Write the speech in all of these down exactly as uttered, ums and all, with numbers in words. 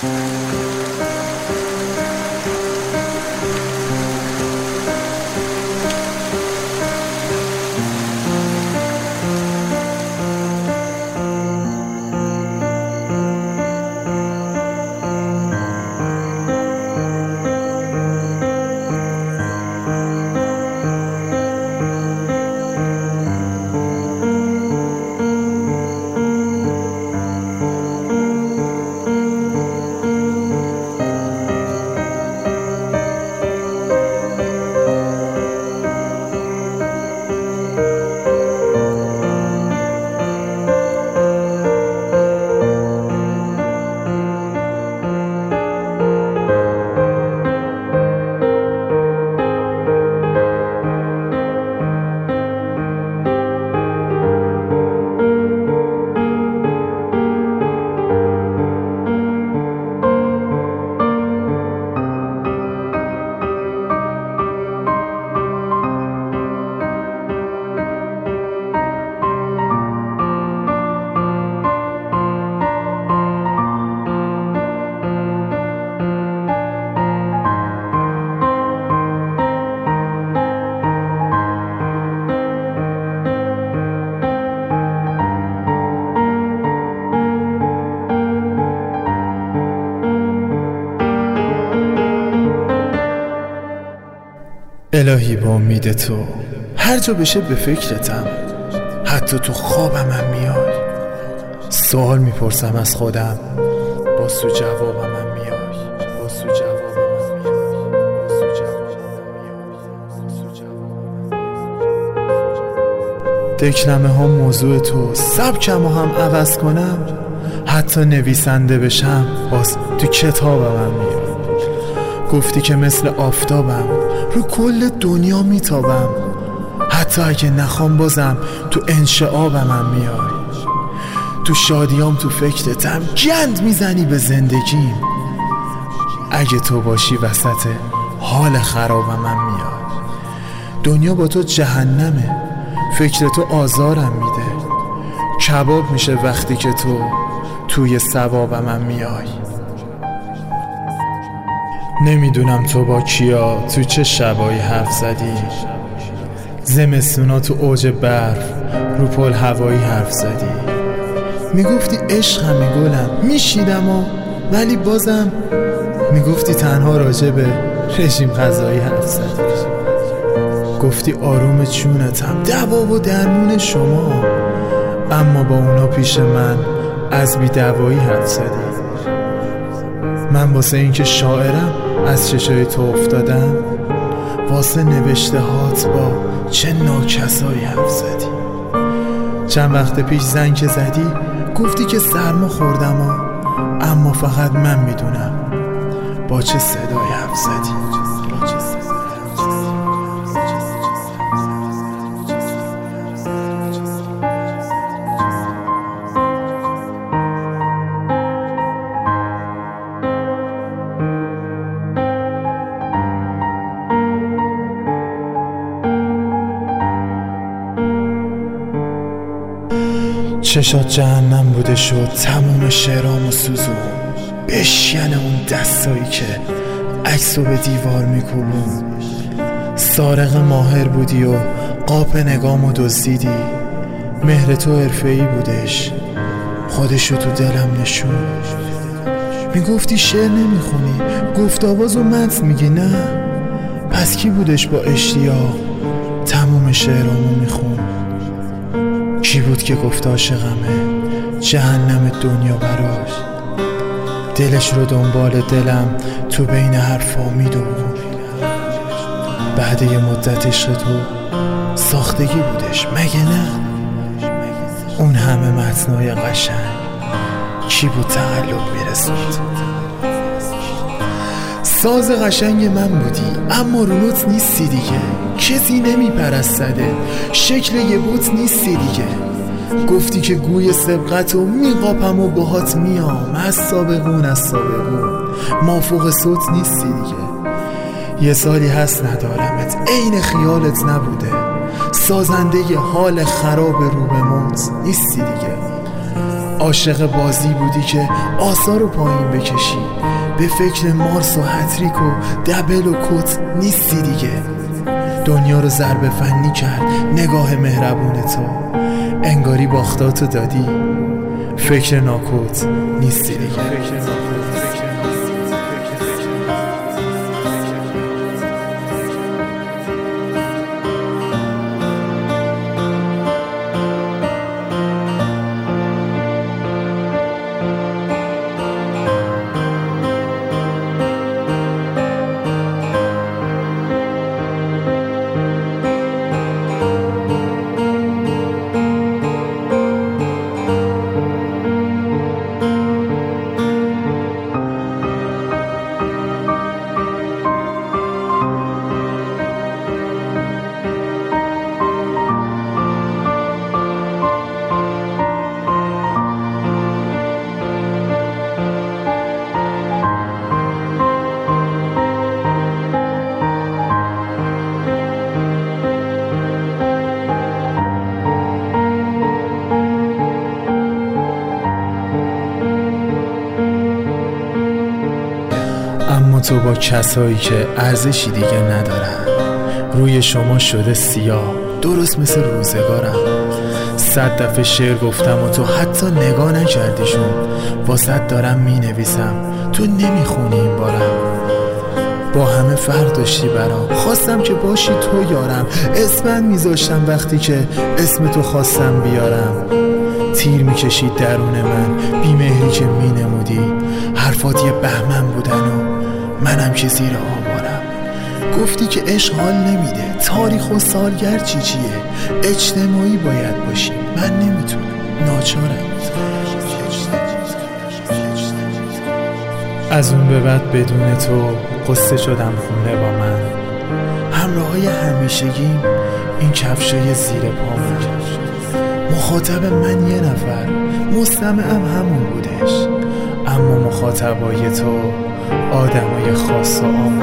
الهی با امید تو هر جا بشه به فکرتم، حتی تو خوابم هم میای. سوال میپرسم از خودم، باز تو جوابم هم میای. باز تو جوابم هم میای. باز تو جوابم هم میای. دکلمه ها موضوع تو، سبکم هم عوض کنم، حتی نویسنده بشم باز تو کتابم هم میای. گفتی که مثل آفتابم رو کل دنیا میتابم، حتی اگه نخوام بازم تو انشعابم هم میای. تو شادیام تو فکرتم گند میزنی به زندگیم، اگه تو باشی وسط حال خرابم هم میای. دنیا با تو جهنمه، فکر تو آزارم میده، کباب میشه وقتی که تو توی ثوابم هم میای. نمیدونم تو با کیا تو چه شبایی حرف زدی، زمستونا تو اوج برف رو پل هوایی حرف زدی. میگفتی عشقم گلم میشیدم و ولی بازم میگفتی تنها راجع به رژیم غذایی حرف زدی. گفتی آروم چونتم دوا و درمون شما، اما با اونا پیش من از بی دوایی حرف زدی. من واسه این که شاعرم از چشای تو افتادم، واسه نوشته هات با چه ناکسایی حرف زدی. چند وقت پیش زنگ که زدی گفتی که سرما خوردم و اما فقط من میدونم با چه صدایی حرف زدی. چشات جهنم بوده شد تموم شعرام و سوزون، بشکن اون دستایی که عکسو به دیوار میکوبون. سارق ماهر بودی و قاپ نگامو دزدیدی، مهر تو حرفه‌ای بودش خودشو تو دلم نشون. میگفتی شعر نمیخونی، گفت آواز و متن میگی نه، پس کی بودش با اشتیاق تموم شعرامو میخون؟ کی بود که گفت عاشقمه جهنم دنیا براش، دلش رو دنبال دلم تو بین حرفا میدون. بعد یه مدت عشق تو ساختگی بودش مگه نه؟ اون همه متنای قشنگ کی بود تقلب میرسوند؟ ساز قشنگ من بودی اما رو نوت نیستی دیگه، کسی نمیپرستده، شکل یه بوت نیستی دیگه. گفتی که گوی سبقت و میقاپم و باهات میام، از سابقون از سابقون مافوق صوت نیستی دیگه. یه سالی هست ندارمت، عین خیالت نبوده، سازنده ی حال خراب رو به موت نیستی دیگه. عاشق بازی بودی که آسا رو پایین بکشی، به فکر مارس و هتریک و دبل و کت نیستی دیگه. دنیا رو ضرب فنی کرد نگاه مهربون تو، انگاری باختاتو دادی، فکر ناکوت نیستی دیگه. اما تو با کسایی که ارزشی دیگه ندارن، روی شما شده سیاه درست مثل روزگارم. صد دفعه شعر گفتم و تو حتی نگاه نکردیشون، واسط دارم می نویسم تو نمیخونی این بارم. با همه فرق داشتی برام، خواستم که باشی تو یارم، اسمت میذاشتم وقتی که اسم تو خواستم بیارم. تیر میکشید درون من بیمهری که مینمودی، حرفات یه بهمن بودن و منم که زیر آوارم. گفتی که عشق حال نمیده، تاریخ و سالگرد چی چیه، اجتماعی باید باشی، من نمیتونم، ناچارم. از اون به بعد بدون تو قصه شدم خونه با من. همراه های همیشگیم این کفشای زیر پامون، مخاطب من یه نفر، مستمعم همون بودش، اما مخاطبای تو آدمای خاص و عام.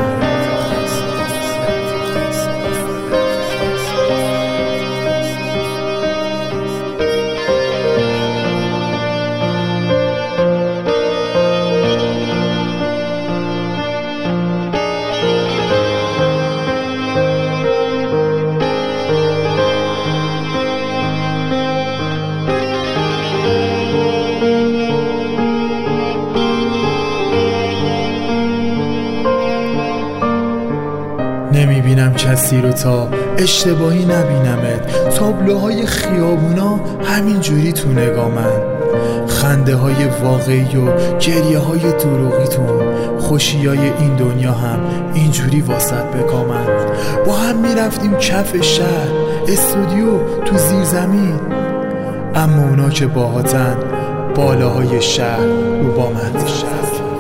نمیبینم کسی رو تا اشتباهی نبینمت، تابلوهای خیابونا همین جوری تو نگامن، خنده های واقعی و گریه های دروغیتون، خوشی های این دنیا هم اینجوری واسط بکامن. با هم میرفتیم کف شهر، استودیو تو زیر زمین، اما اونا که باهاتن بالاهای شهر رو با من شهر.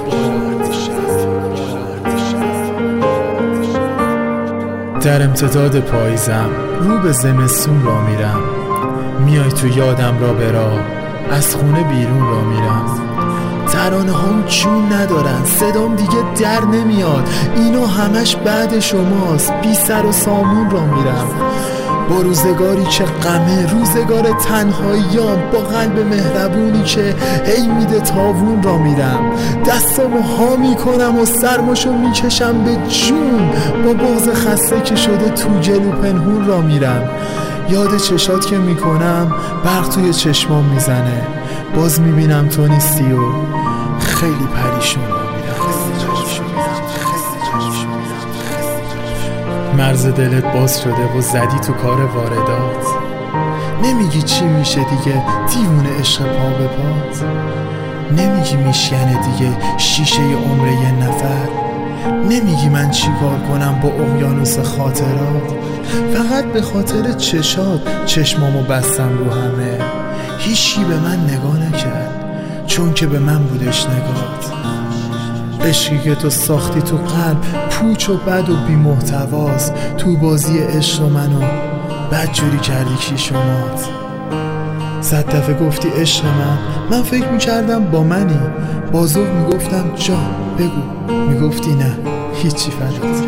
در امتداد پاییزم رو به زمستون را میرم، میای تو یادم را برا، از خونه بیرون را میرم. ترانه هم جون ندارن، صدام دیگه در نمیاد، اینا همش بعد شماست، بی سر و سامون را میرم. با روزگاری که غمه، روزگار تنهاییام، با قلب مهربونی که هی میده تاوون را میرم. دستامو ها میکنم و سرماشو میکشم به جون، با بغض خسته که شده تو جلو پنهون را میرم. یاد چشات که میکنم برق توی چشمام میزنه، باز میبینم تو نیستی و خیلی پریشون را میرم. مرز دلت باز شده و زدی تو کار واردات، نمیگی چی میشه دیگه دیوونه عشق پا به پات، نمیگی میشکنه دیگه شیشه عمر یه نفر، نمیگی من چی کار کنم با اقیانوس خاطرات. فقط به خاطر چشات چشمامو بستم رو همه، هیچی به من نگاه نکرد چون که به من بودش نگات. عشقی که تو ساختی تو قلب پوچ و بد و بی محتواست، تو بازی عشق منو بد جوری کردی کی شمات. صد دفعه گفتی عشق من، من فکر میکردم با منی، بازوق میگفتم جان بگو، میگفتی نه هیچی فدات.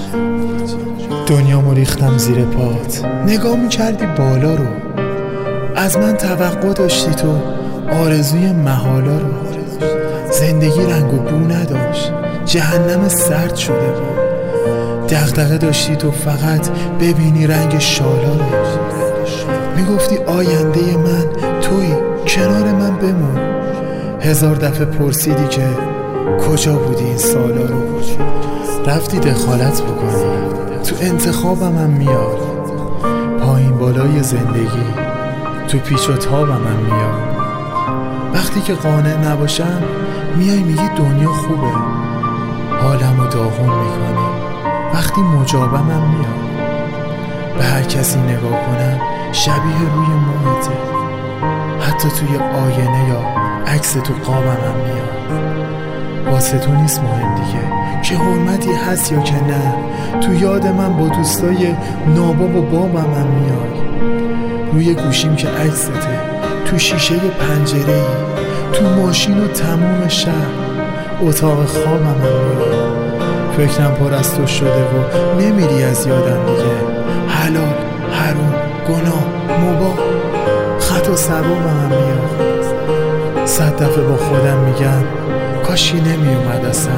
دنیامو ریختم زیر پات، نگاه میکردی بالا رو، از من توقع داشتی تو آرزوی محالا رو. زندگی رنگ و بو نداشت، جهنم سرد شده بود. دغدغه داشتی تو فقط ببینی رنگ شالا رو. میگفتی آینده من توی، کنار من بمون. هزار دفعه پرسیدی که کجا بودی این سالا رو. رفتی دخالت بکنی تو انتخابم هم میاد. پایین بالای زندگی تو پیچ و تابم هم میاد. وقتی که قانع نباشم میای میگی دنیا خوبه، حالمو داغون میکنی. وقتی مجابم هم میاد. به هر کسی نگاه کنم شبیه روی موهته. حتی توی آینه یا عکس تو قابم هم میاد. واسه تو نیست مهم دیگه که حرمتی هست یا که نه. تو یاد من با دوستای ناباب و بابم هم میای. روی گوشیم که عکسته، تو شیشه پنجره ای، تو ماشین و تموم شهر، اتاق خوابم هم میاد. فکرم پر از تو شده و نمیری از یادم دیگه. حلال، حرام، گناه، مباح، خطا ثوابم هم میاد. صد دفعه با خودم میگم کاشی نمی اومد اصلا.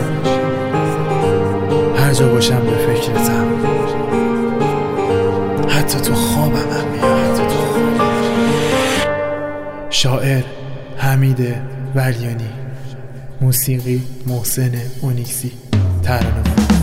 هر جا باشم به فکرتم، حتی تو خوابم هم میاد. شاعر حمید ولیانی، موسیقی محسن اونیکسی، ترانه.